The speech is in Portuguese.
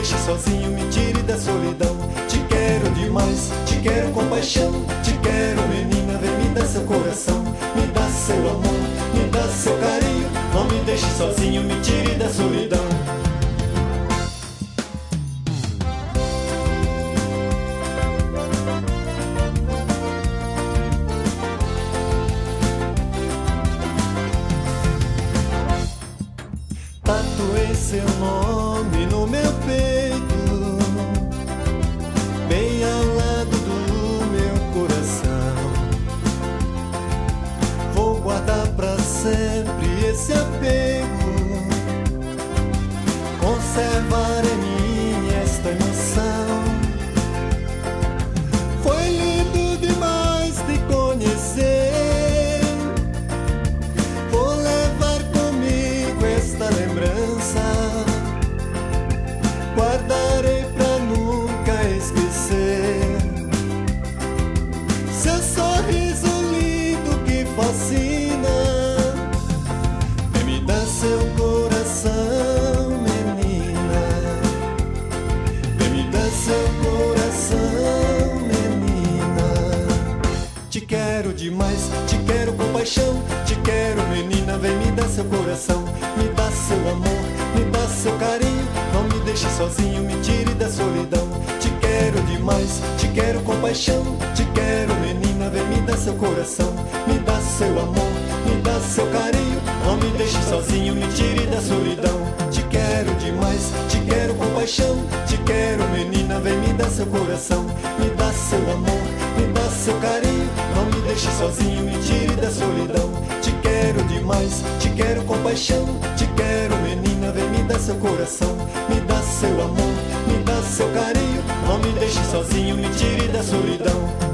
deixe sozinho, me tire da solidão. Te quero demais, te quero com paixão. Te quero, menina, vem me dar seu coração. Me dá seu amor, me dá seu carinho. Não me deixe sozinho, me tire da solidão. Tatuei seu nome no meu peito, bem ao lado do meu coração. Vou guardar pra sempre esse apego, conservar em mim esta emoção. Foi lindo demais te conhecer. Vou levar comigo esta lembrança, guardarei pra nunca esquecer. Seu sorriso lindo que fascina, vem me dar seu coração, menina. Vem me dar seu coração, menina. Te quero demais, te quero com paixão. Te quero, menina, vem me dar seu coração. Me dá seu amor, me dá seu carinho. Não me deixe sozinho, me tire da solidão. Te quero demais, te quero com paixão. Te quero, menina, vem me dar seu coração. Me dá seu amor, me dá seu carinho. Não me deixe sozinho, me tire da solidão. Te quero demais, te quero com paixão. Te quero, menina, vem me dar seu coração. Me dá seu amor, me dá seu carinho. Não me deixe sozinho, me tire da solidão. Te quero demais, te quero com paixão. Te quero, menina, vem me dar seu coração. Me dá seu amor, me dá seu carinho. Não me deixe sozinho, me tire da solidão.